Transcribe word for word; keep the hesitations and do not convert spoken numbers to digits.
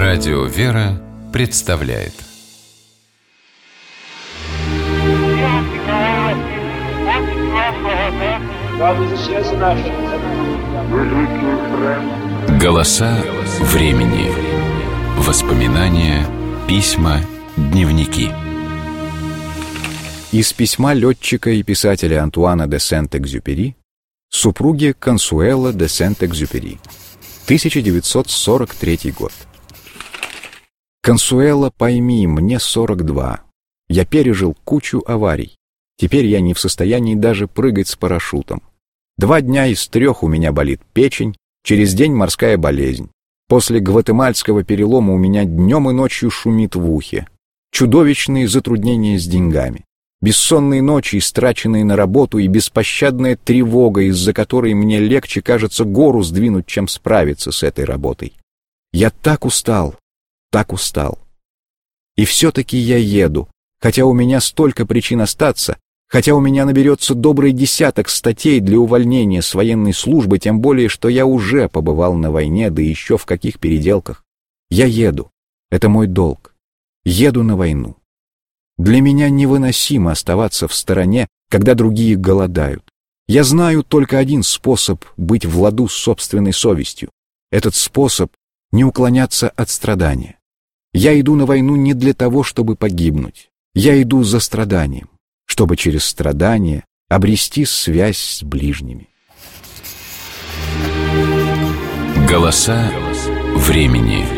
Радио «Вера» представляет. Голоса времени. Воспоминания, письма, дневники. Из письма летчика и писателя Антуана де Сент-Экзюпери супруге Консуэла де Сент-Экзюпери. тысяча девятьсот сорок третий год. Консуэла, пойми, мне сорок два. Я пережил кучу аварий. Теперь я не в состоянии даже прыгать с парашютом. Два дня из трех у меня болит печень, через день морская болезнь. После гватемальского перелома у меня днем и ночью шумит в ухе. Чудовищные затруднения с деньгами. Бессонные ночи, истраченные на работу, и беспощадная тревога, из-за которой мне легче, кажется, гору сдвинуть, чем справиться с этой работой. Я так устал, так устал. И все-таки я еду, хотя у меня столько причин остаться, хотя у меня наберется добрый десяток статей для увольнения с военной службы, тем более, что я уже побывал на войне, да еще в каких переделках. Я еду, это мой долг. Еду на войну. Для меня невыносимо оставаться в стороне, когда другие голодают. Я знаю только один способ быть в ладу с собственной совестью. Этот способ — не уклоняться от страдания. Я иду на войну не для того, чтобы погибнуть. Я иду за страданием, чтобы через страдание обрести связь с ближними. Голоса времени.